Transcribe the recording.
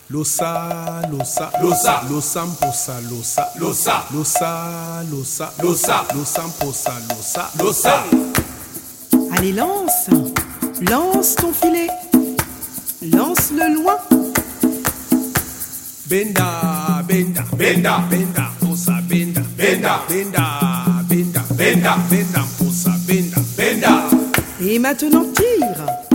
Losa, losa, Losa. losamposa, losa, Losa. losa, losa, Losa. losamposa, losa, Losa. Allez, lance, lance ton filet, lance-le loin. Benda, benda, Benda. benda, posa, benda, Benda. benda, benda, Benda. benda, posa, benda. Benda. Et maintenant tire.